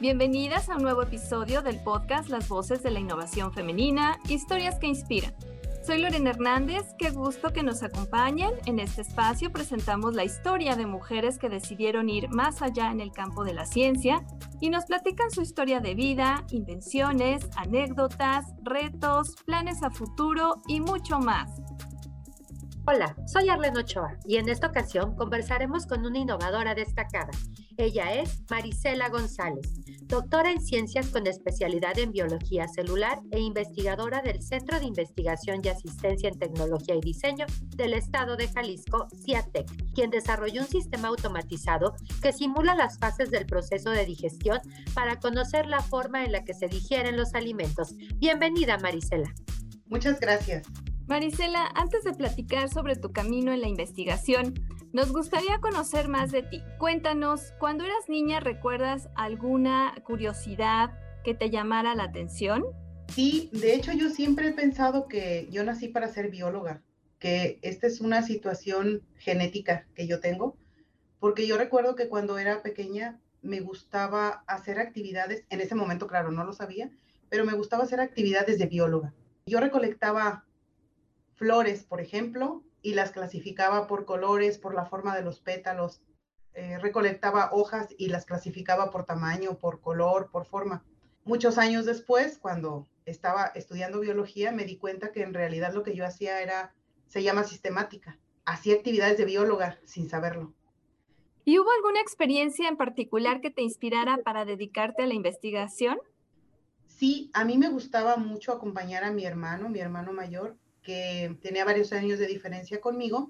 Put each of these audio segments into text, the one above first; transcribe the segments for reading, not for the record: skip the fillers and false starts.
Bienvenidas a un nuevo episodio del podcast Las Voces de la Innovación Femenina, historias que inspiran. Soy Lorena Hernández, qué gusto que nos acompañen. En este espacio presentamos la historia de mujeres que decidieron ir más allá en el campo de la ciencia y nos platican su historia de vida, invenciones, anécdotas, retos, planes a futuro y mucho más. Hola, soy Arlene Ochoa y en esta ocasión conversaremos con una innovadora destacada. Ella es Marisela González, doctora en ciencias con especialidad en biología celular e investigadora del Centro de Investigación y Asistencia en Tecnología y Diseño del Estado de Jalisco, CIATEC, quien desarrolló un sistema automatizado que simula las fases del proceso de digestión para conocer la forma en la que se digieren los alimentos. Bienvenida, Marisela. Muchas gracias. Marisela, antes de platicar sobre tu camino en la investigación, nos gustaría conocer más de ti. Cuéntanos, cuando eras niña, ¿recuerdas alguna curiosidad que te llamara la atención? Sí, de hecho yo siempre he pensado que yo nací para ser bióloga, que esta es una situación genética que yo tengo, porque yo recuerdo que cuando era pequeña me gustaba hacer actividades, en ese momento claro, no lo sabía, pero me gustaba hacer actividades de bióloga. Yo recolectaba flores, por ejemplo, y las clasificaba por colores, por la forma de los pétalos. Recolectaba hojas y las clasificaba por tamaño, por color, por forma. Muchos años después, cuando estaba estudiando biología, me di cuenta que en realidad lo que yo hacía se llama sistemática. Hacía actividades de bióloga sin saberlo. ¿Y hubo alguna experiencia en particular que te inspirara para dedicarte a la investigación? Sí, a mí me gustaba mucho acompañar a mi hermano mayor, que tenía varios años de diferencia conmigo,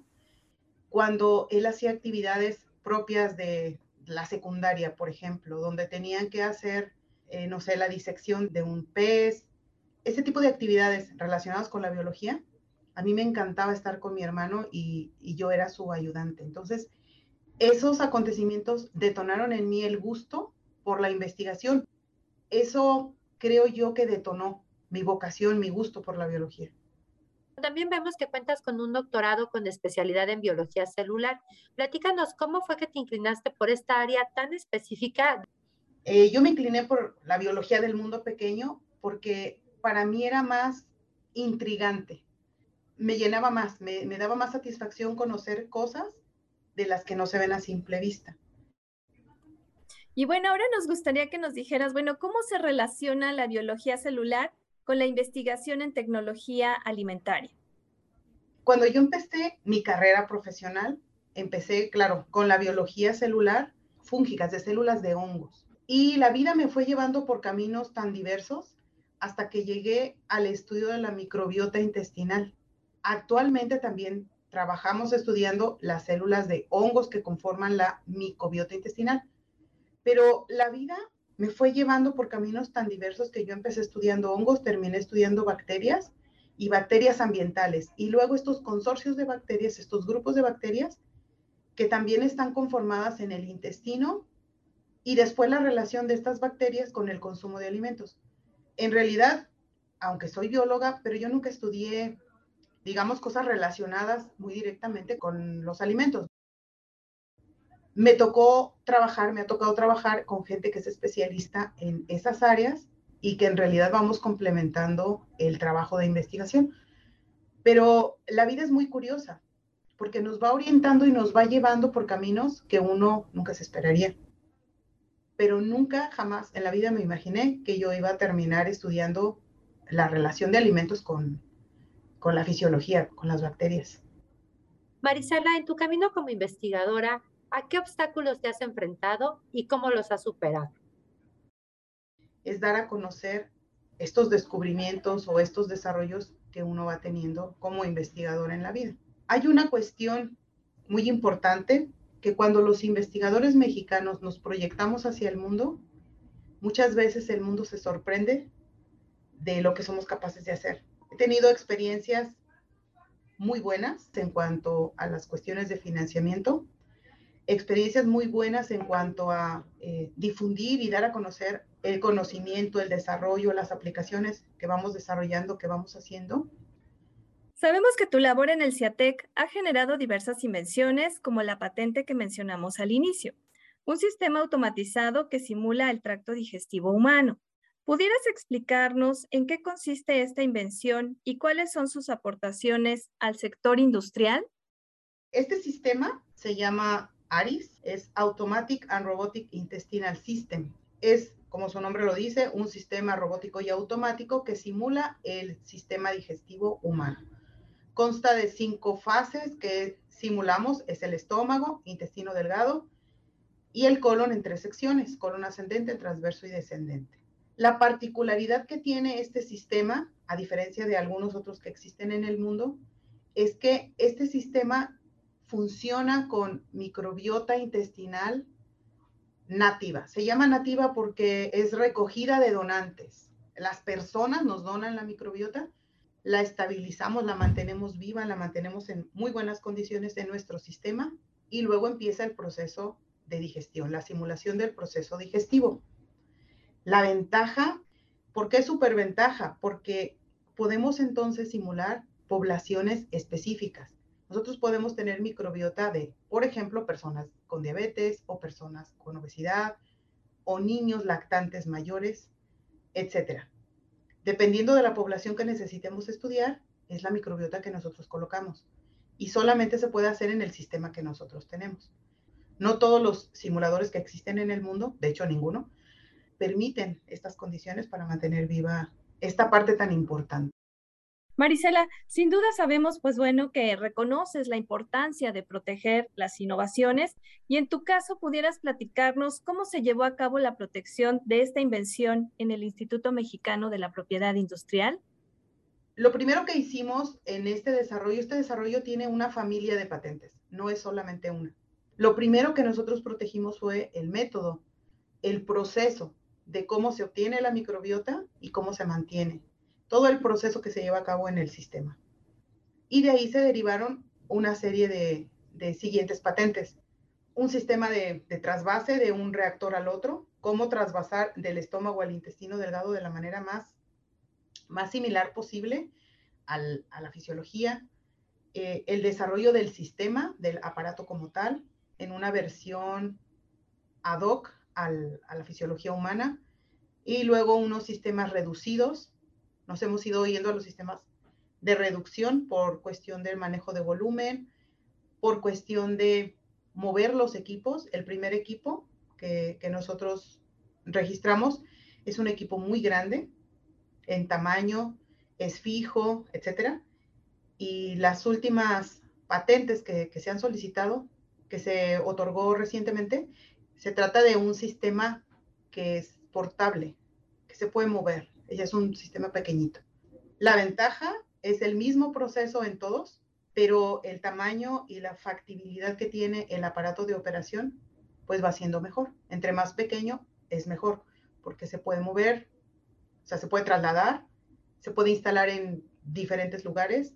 cuando él hacía actividades propias de la secundaria, por ejemplo, donde tenían que hacer, no sé, la disección de un pez, ese tipo de actividades relacionadas con la biología. A mí me encantaba estar con mi hermano y yo era su ayudante. Entonces, esos acontecimientos detonaron en mí el gusto por la investigación. Eso creo yo que detonó mi vocación, mi gusto por la biología. También vemos que cuentas con un doctorado con especialidad en biología celular. Platícanos cómo fue que te inclinaste por esta área tan específica. Yo me incliné por la biología del mundo pequeño porque para mí era más intrigante, me llenaba más, me daba más satisfacción conocer cosas de las que no se ven a simple vista. Y bueno, ahora nos gustaría que nos dijeras, bueno, ¿cómo se relaciona la biología celular con la investigación en tecnología alimentaria? Cuando yo empecé mi carrera profesional, empecé, claro, con la biología celular, fúngicas, de células de hongos. Y la vida me fue llevando por caminos tan diversos hasta que llegué al estudio de la microbiota intestinal. Actualmente también trabajamos estudiando las células de hongos que conforman la microbiota intestinal, pero la vida me fue llevando por caminos tan diversos que yo empecé estudiando hongos, terminé estudiando bacterias y bacterias ambientales, y luego estos consorcios de bacterias, estos grupos de bacterias que también están conformadas en el intestino, y después la relación de estas bacterias con el consumo de alimentos. En realidad, aunque soy bióloga, pero yo nunca estudié, digamos, cosas relacionadas muy directamente con los alimentos. Me ha tocado trabajar con gente que es especialista en esas áreas y que en realidad vamos complementando el trabajo de investigación. Pero la vida es muy curiosa porque nos va orientando y nos va llevando por caminos que uno nunca se esperaría. Pero nunca, jamás en la vida me imaginé que yo iba a terminar estudiando la relación de alimentos con la fisiología, con las bacterias. Marisela, en tu camino como investigadora, ¿a qué obstáculos te has enfrentado y cómo los has superado? Es dar a conocer estos descubrimientos o estos desarrollos que uno va teniendo como investigador en la vida. Hay una cuestión muy importante que cuando los investigadores mexicanos nos proyectamos hacia el mundo, muchas veces el mundo se sorprende de lo que somos capaces de hacer. He tenido experiencias muy buenas en cuanto a las cuestiones de financiamiento, experiencias muy buenas en cuanto a difundir y dar a conocer el conocimiento, el desarrollo, las aplicaciones que vamos desarrollando, que vamos haciendo. Sabemos que tu labor en el CIATEC ha generado diversas invenciones, como la patente que mencionamos al inicio. un sistema automatizado que simula el tracto digestivo humano. ¿Pudieras explicarnos en qué consiste esta invención y cuáles son sus aportaciones al sector industrial? Este sistema se llama ARIS, es Automatic and Robotic Intestinal System. Es, como su nombre lo dice, un sistema robótico y automático que simula el sistema digestivo humano. Consta de 5 fases que simulamos, es el estómago, intestino delgado y el colon en 3 secciones, colon ascendente, transverso y descendente. La particularidad que tiene este sistema, a diferencia de algunos otros que existen en el mundo, es que este sistema funciona con microbiota intestinal nativa. Se llama nativa porque es recogida de donantes. Las personas nos donan la microbiota, la estabilizamos, la mantenemos viva, la mantenemos en muy buenas condiciones en nuestro sistema y luego empieza el proceso de digestión, la simulación del proceso digestivo. La ventaja, ¿por qué superventaja? Porque podemos entonces simular poblaciones específicas. Nosotros podemos tener microbiota de, por ejemplo, personas con diabetes o personas con obesidad o niños lactantes mayores, etcétera. Dependiendo de la población que necesitemos estudiar, es la microbiota que nosotros colocamos. Y solamente se puede hacer en el sistema que nosotros tenemos. No todos los simuladores que existen en el mundo, de hecho ninguno, permiten estas condiciones para mantener viva esta parte tan importante. Marisela, sin duda sabemos, pues bueno, que reconoces la importancia de proteger las innovaciones y en tu caso pudieras platicarnos cómo se llevó a cabo la protección de esta invención en el Instituto Mexicano de la Propiedad Industrial. Lo primero que hicimos en este desarrollo tiene una familia de patentes, no es solamente una. Lo primero que nosotros protegimos fue el método, el proceso de cómo se obtiene la microbiota y cómo se mantiene. Todo el proceso que se lleva a cabo en el sistema. Y de ahí se derivaron una serie de siguientes patentes. Un sistema de trasvase de un reactor al otro, cómo trasvasar del estómago al intestino delgado de la manera más similar posible a la fisiología, el desarrollo del sistema, del aparato como tal, en una versión ad hoc a la fisiología humana, y luego unos sistemas reducidos. Nos hemos ido yendo a los sistemas de reducción por cuestión del manejo de volumen, por cuestión de mover los equipos. El primer equipo que nosotros registramos es un equipo muy grande en tamaño, es fijo, etcétera. Y las últimas patentes que se han solicitado, que se otorgó recientemente, se trata de un sistema que es portable, que se puede mover. Es un sistema pequeñito. La ventaja es el mismo proceso en todos, pero el tamaño y la factibilidad que tiene el aparato de operación, pues va siendo mejor. Entre más pequeño es mejor, porque se puede mover, o sea, se puede trasladar, se puede instalar en diferentes lugares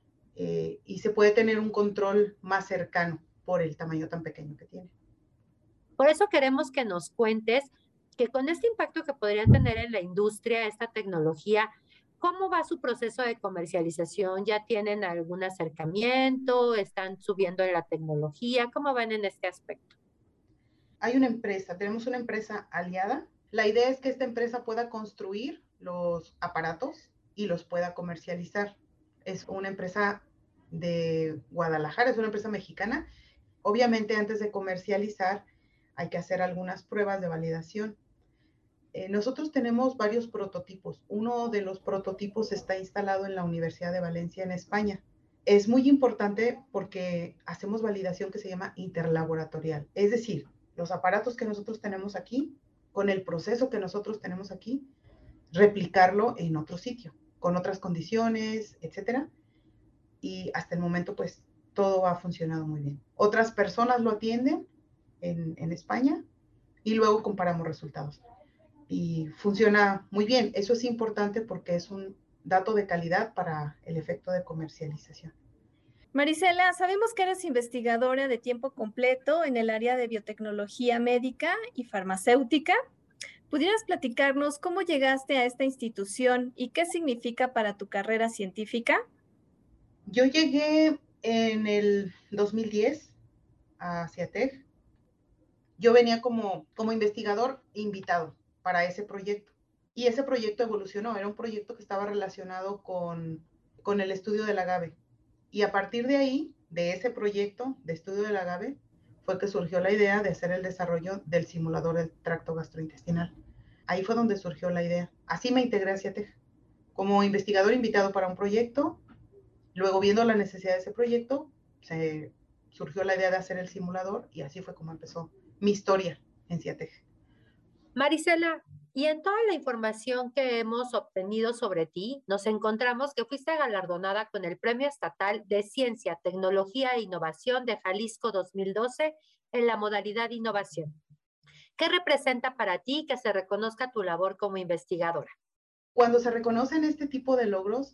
y se puede tener un control más cercano por el tamaño tan pequeño que tiene. Por eso queremos que nos cuentes que con este impacto que podría tener en la industria esta tecnología, ¿cómo va su proceso de comercialización? ¿Ya tienen algún acercamiento? ¿Están subiendo en la tecnología? ¿Cómo van en este aspecto? Hay una empresa, tenemos una empresa aliada. La idea es que esta empresa pueda construir los aparatos y los pueda comercializar. Es una empresa de Guadalajara, es una empresa mexicana. Obviamente, antes de comercializar, hay que hacer algunas pruebas de validación. Nosotros tenemos varios prototipos. Uno de los prototipos está instalado en la Universidad de Valencia, en España. Es muy importante porque hacemos validación que se llama interlaboratorial. Es decir, los aparatos que nosotros tenemos aquí, con el proceso que nosotros tenemos aquí, replicarlo en otro sitio, con otras condiciones, etcétera. Y hasta el momento, pues, todo ha funcionado muy bien. Otras personas lo atienden en España y luego comparamos resultados. Y funciona muy bien. Eso es importante porque es un dato de calidad para el efecto de comercialización. Marisela, sabemos que eres investigadora de tiempo completo en el área de biotecnología médica y farmacéutica. ¿Pudieras platicarnos cómo llegaste a esta institución y qué significa para tu carrera científica? Yo llegué en el 2010 a CIATEC. yo venía como investigador invitado para ese proyecto. Y ese proyecto evolucionó, era un proyecto que estaba relacionado con el estudio del agave. Y a partir de ahí, de ese proyecto de estudio del agave, fue que surgió la idea de hacer el desarrollo del simulador del tracto gastrointestinal. Ahí fue donde surgió la idea. Así me integré a CIATEG, como investigador invitado para un proyecto. Luego, viendo la necesidad de ese proyecto, se surgió la idea de hacer el simulador y así fue como empezó mi historia en CIATEG. Marisela, y en toda la información que hemos obtenido sobre ti, nos encontramos que fuiste galardonada con el Premio Estatal de Ciencia, Tecnología e Innovación de Jalisco 2012 en la modalidad Innovación. ¿Qué representa para ti que se reconozca tu labor como investigadora? Cuando se reconocen este tipo de logros,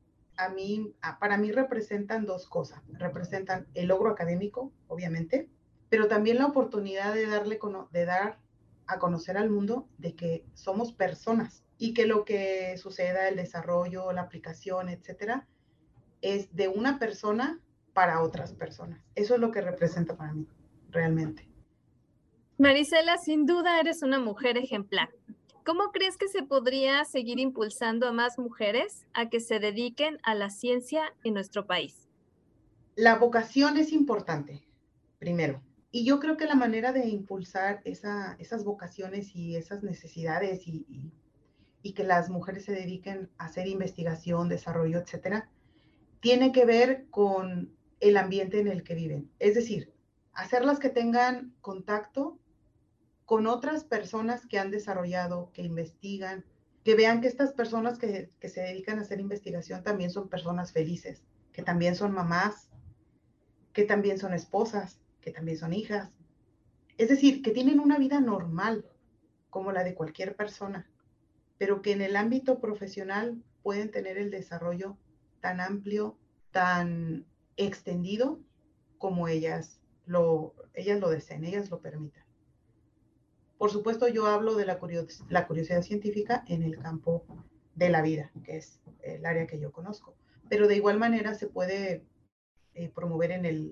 para mí representan dos cosas. Representan el logro académico, obviamente, pero también la oportunidad de dar a conocer al mundo de que somos personas y que lo que suceda, el desarrollo, la aplicación, etcétera, es de una persona para otras personas. Eso es lo que representa para mí, realmente. Marisela, sin duda eres una mujer ejemplar. ¿Cómo crees que se podría seguir impulsando a más mujeres a que se dediquen a la ciencia en nuestro país? La vocación es importante, primero. Y yo creo que la manera de impulsar esas vocaciones y esas necesidades y que las mujeres se dediquen a hacer investigación, desarrollo, etcétera, tiene que ver con el ambiente en el que viven. Es decir, hacerlas que tengan contacto con otras personas que han desarrollado, que investigan, que vean que estas personas que se dedican a hacer investigación también son personas felices, que también son mamás, que también son esposas, que también son hijas. Es decir, que tienen una vida normal, como la de cualquier persona, pero que en el ámbito profesional pueden tener el desarrollo tan amplio, tan extendido como ellas lo deseen, ellas lo permitan. Por supuesto, yo hablo de la curiosidad científica en el campo de la vida, que es el área que yo conozco, pero de igual manera se puede promover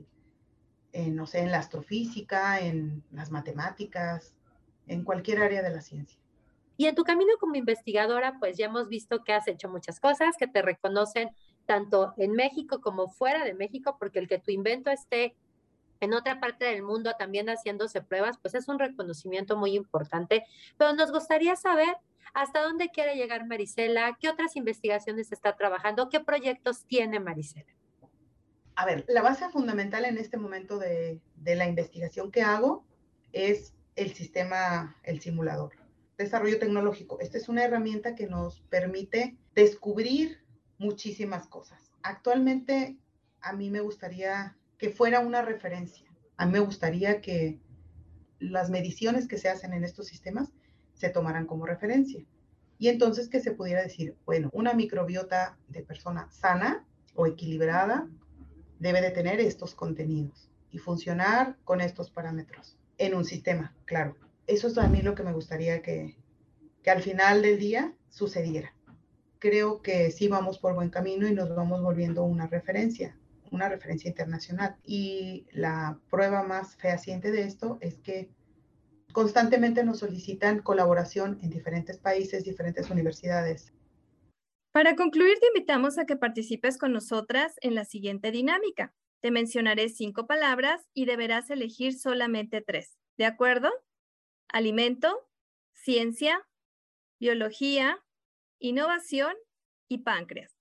no sé, en la astrofísica, en las matemáticas, en cualquier área de la ciencia. Y en tu camino como investigadora, pues ya hemos visto que has hecho muchas cosas, que te reconocen tanto en México como fuera de México, porque el que tu invento esté en otra parte del mundo también haciéndose pruebas, pues es un reconocimiento muy importante. Pero nos gustaría saber hasta dónde quiere llegar Marisela, qué otras investigaciones está trabajando, qué proyectos tiene Marisela. A ver, la base fundamental en este momento de la investigación que hago es el sistema, el simulador. Desarrollo tecnológico. Esta es una herramienta que nos permite descubrir muchísimas cosas. Actualmente, a mí me gustaría que fuera una referencia. A mí me gustaría que las mediciones que se hacen en estos sistemas se tomaran como referencia. Y entonces que se pudiera decir, bueno, una microbiota de persona sana o equilibrada debe de tener estos contenidos y funcionar con estos parámetros en un sistema, claro. Eso es a mí lo que me gustaría que al final del día sucediera. Creo que sí vamos por buen camino y nos vamos volviendo una referencia internacional. Y la prueba más fehaciente de esto es que constantemente nos solicitan colaboración en diferentes países, diferentes universidades. Para concluir, te invitamos a que participes con nosotras en la siguiente dinámica. Te mencionaré 5 palabras y deberás elegir solamente 3. ¿De acuerdo? Alimento, ciencia, biología, innovación y páncreas.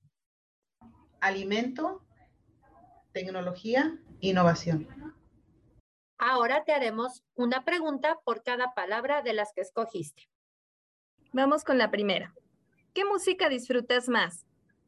Alimento, tecnología, innovación. Ahora te haremos una pregunta por cada palabra de las que escogiste. Vamos con la primera. ¿Qué música disfrutas más?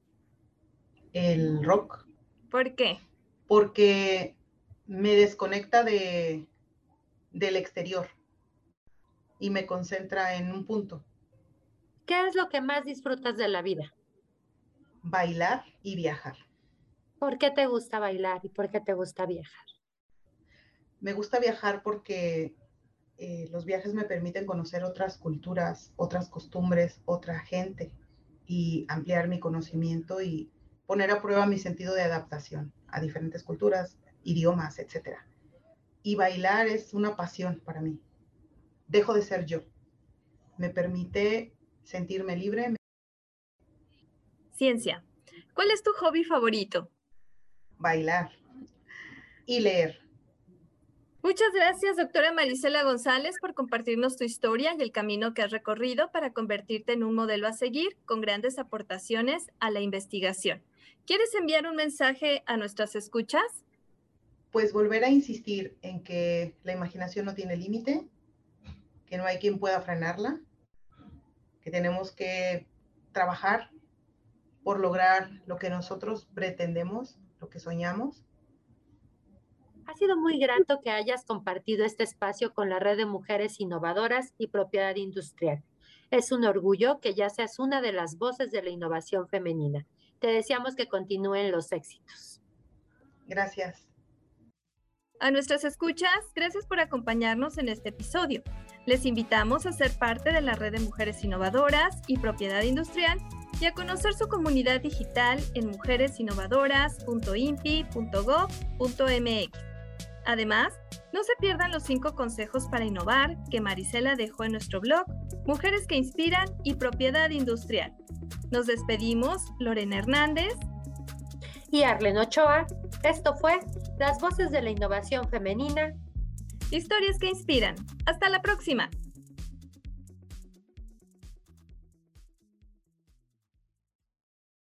El rock. ¿Por qué? Porque me desconecta del exterior y me concentra en un punto. ¿Qué es lo que más disfrutas de la vida? Bailar y viajar. ¿Por qué te gusta bailar y por qué te gusta viajar? Me gusta viajar porque los viajes me permiten conocer otras culturas, otras costumbres, otra gente y ampliar mi conocimiento y poner a prueba mi sentido de adaptación a diferentes culturas, idiomas, etc. Y bailar es una pasión para mí. dejo de ser yo. Me permite sentirme libre. Ciencia. ¿Cuál es tu hobby favorito? Bailar y leer. Muchas gracias, doctora Marisela González, por compartirnos tu historia y el camino que has recorrido para convertirte en un modelo a seguir con grandes aportaciones a la investigación. ¿Quieres enviar un mensaje a nuestras escuchas? Pues volver a insistir en que la imaginación no tiene límite, que no hay quien pueda frenarla, que tenemos que trabajar por lograr lo que nosotros pretendemos, lo que soñamos. Ha sido muy grato que hayas compartido este espacio con la Red de Mujeres Innovadoras y Propiedad Industrial. Es un orgullo que ya seas una de las voces de la innovación femenina. Te deseamos que continúen los éxitos. Gracias. A nuestras escuchas, gracias por acompañarnos en este episodio. Les invitamos a ser parte de la Red de Mujeres Innovadoras y Propiedad Industrial y a conocer su comunidad digital en mujeresinnovadoras.inpi.gov.mx. Además, no se pierdan los 5 consejos para innovar que Marisela dejó en nuestro blog Mujeres que Inspiran y Propiedad Industrial. Nos despedimos, Lorena Hernández y Arlen Ochoa. Esto fue Las Voces de la Innovación Femenina. Historias que Inspiran. Hasta la próxima.